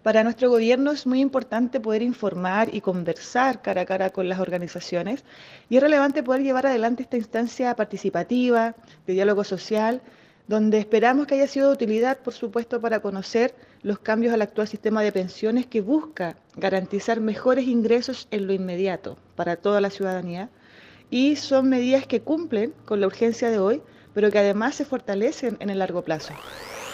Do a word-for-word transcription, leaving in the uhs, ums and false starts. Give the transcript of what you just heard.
Para nuestro gobierno es muy importante poder informar y conversar cara a cara con las organizaciones y es relevante poder llevar adelante esta instancia participativa, de diálogo social, donde esperamos que haya sido de utilidad, por supuesto, para conocer los cambios al actual sistema de pensiones que busca garantizar mejores ingresos en lo inmediato para toda la ciudadanía y son medidas que cumplen con la urgencia de hoy, pero que además se fortalecen en el largo plazo.